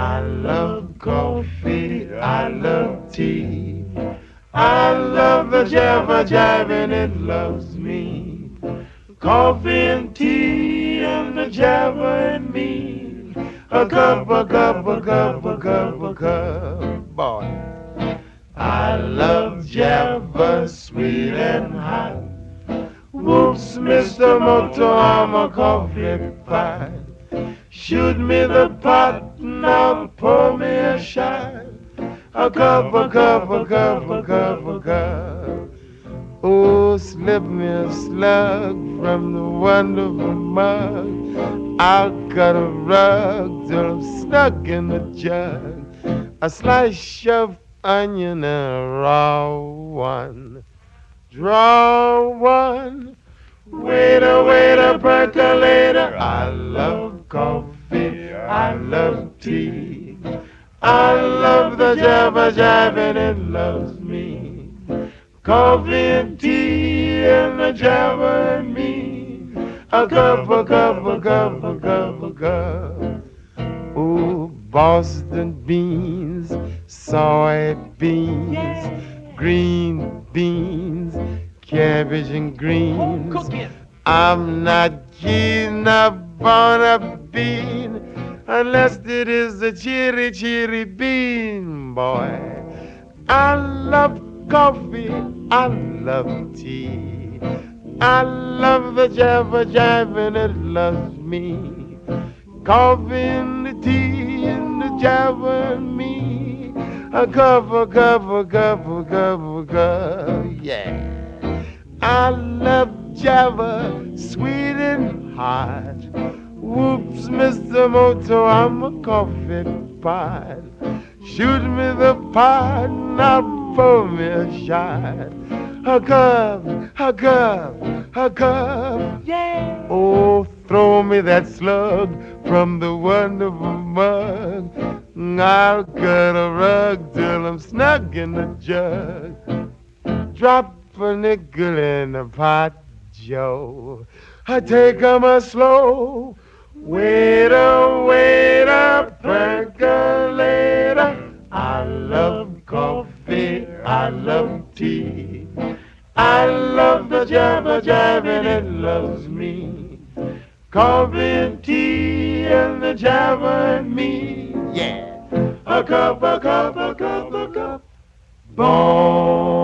I love coffee, I love tea. I love the jabber jive and it loves me. Coffee and tea and the jabber and me. A cup, a cup, a cup, a cup, a cup, boy. I love jabber, sweet and hot. Whoops, Mr. Moto, I'm a coffee pot. Shoot me the pot, now pour me a shot. A cup, a cup, a cup, a cup, a cup. Oh, slip me a slug from the wonderful mug. I'll cut a rug till I'm snug in the jug. A slice of onion and a raw one. Draw one. Waiter, waiter, percolator. I love coffee, I love tea. I love the jabber jive and it loves me. Coffee and tea and the jabber and me. A cup, a cup, a cup, a cup, a cup. Oh, Boston beans, soybeans, green beans, cabbage and greens. I'm not keen upon a bean unless it is a cheery, cheery bean, boy. I love coffee, I love tea. I love the jabber jive and it loves me. Coffee and the tea and the jabber and me. A cup, a cup, a cup, a cup, a cup, yeah. I love jabber, sweet and hot. Whoops, Mr. Moto, I'm a coffee pot. Shoot me the pot, now pour me a shot. A cup, a cup, a cup, yeah. Oh, throw me that slug from the wonderful mug. I'll cut a rug till I'm snug in the jug. Drop a nickel in the pot, Joe. I take 'em a slow. Waiter, waiter, percolator. I love coffee, I love tea. I love the jabber jive and it loves me. Coffee and tea and the jabber and me. Yeah. A cup, a cup, a cup, a cup. Boom.